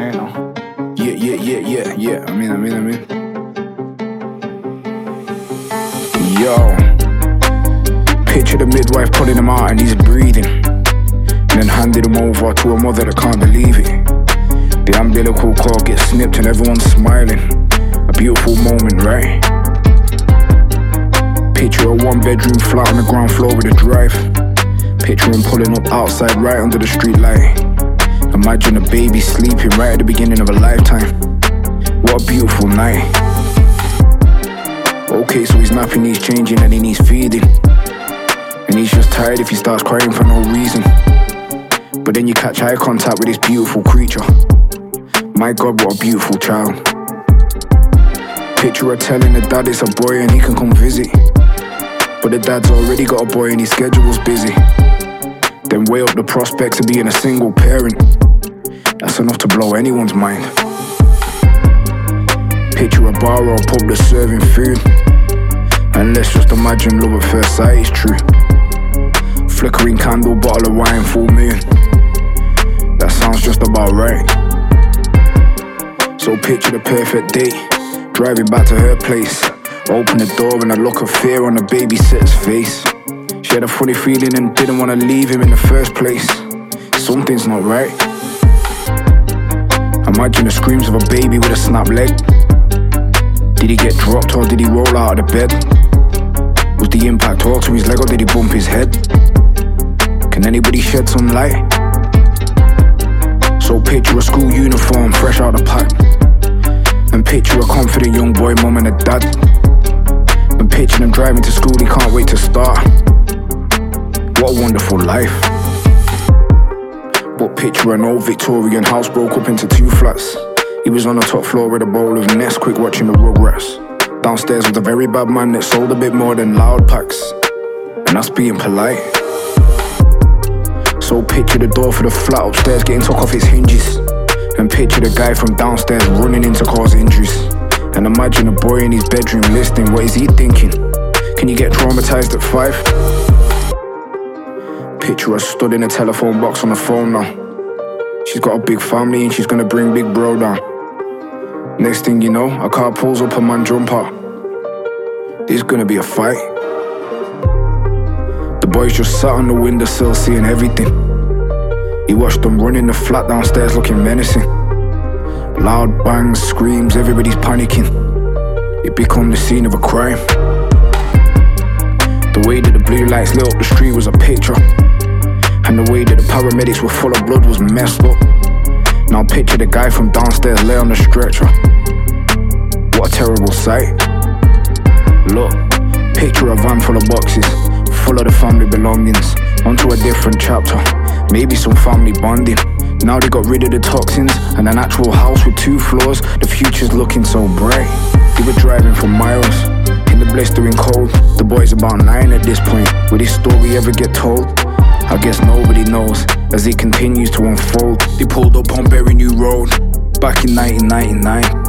here now. Yeah. I'm in. Yo. Picture the midwife pulling him out and he's breathing. And then handed him over to a mother that can't believe it. The umbilical cord gets snipped and everyone's smiling. A beautiful moment, right? Picture a one-bedroom flat on the ground floor with a drive. Picture him pulling up outside right under the street light. Imagine a baby sleeping right at the beginning of a lifetime. What a beautiful night. Okay, so he's napping, he's changing and he needs feeding. And he's just tired if he starts crying for no reason. But then you catch eye contact with this beautiful creature. My God, what a beautiful child. Picture her telling the dad it's a boy and he can come visit. But the dad's already got a boy and his schedule's busy. Then weigh up the prospects of being a single parent. That's enough to blow anyone's mind. Picture a bar or a pub that's serving food. And let's just imagine love at first sight is true. Flickering candle, bottle of wine, full moon. That sounds just about right. So picture the perfect date. Driving back to her place. Open the door and a look of fear on the babysitter's face. She had a funny feeling and didn't want to leave him in the first place. Something's not right. Imagine the screams of a baby with a snapped leg. Did he get dropped or did he roll out of the bed? Was the impact all to his leg or did he bump his head? Can anybody shed some light? So picture a school uniform fresh out the pack. And picture a confident young boy, mum and a dad. And picture them driving to school, he can't wait to start. What a wonderful life. But picture an old Victorian house broke up into two flats. He was on the top floor with a bowl of Nesquik watching the Rugrats. Downstairs was a very bad man that sold a bit more than loud packs. And that's being polite. So picture the door for the flat upstairs getting took off its hinges. And picture the guy from downstairs running in to cause injuries. And imagine a boy in his bedroom listening, what is he thinking? Can you get traumatized at 5? Picture her stood in a telephone box on the phone now. She's got a big family and she's gonna bring big bro down. Next thing you know, a car pulls up, a man jump out. There's gonna be a fight. The boys just sat on the windowsill seeing everything. He watched them run in the flat downstairs looking menacing. Loud bangs, screams, everybody's panicking. It became the scene of a crime. The way that the blue lights lit up the street was a picture. And the way that the paramedics were full of blood was messed up. Now picture the guy from downstairs lay on the stretcher. What a terrible sight. Look, picture a van full of boxes, full of the family belongings. Onto a different chapter, maybe some family bonding. Now they got rid of the toxins and an actual house with 2 floors. The future's looking so bright. They were driving for miles in the blistering cold. The boy's about 9 at this point. Will this story ever get told? I guess nobody knows as it continues to unfold. They pulled up on Berry New Road back in 1999.